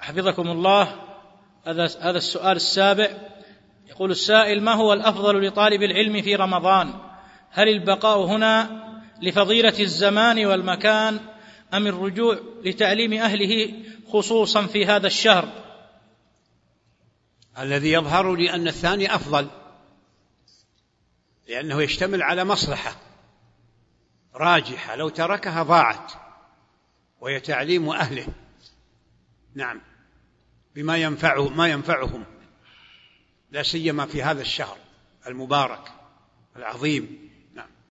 حفظكم الله، هذا السؤال السابع. يقول السائل: ما هو الأفضل لطالب العلم في رمضان؟ هل البقاء هنا لفضيلة الزمان والمكان، أم الرجوع لتعليم أهله خصوصا في هذا الشهر؟ الذي يظهر لي أن الثاني أفضل، لأنه يشتمل على مصلحة راجحة لو تركها ضاعت، وهي تعليم أهله، نعم، بما ينفعهم لا سيما في هذا الشهر المبارك العظيم.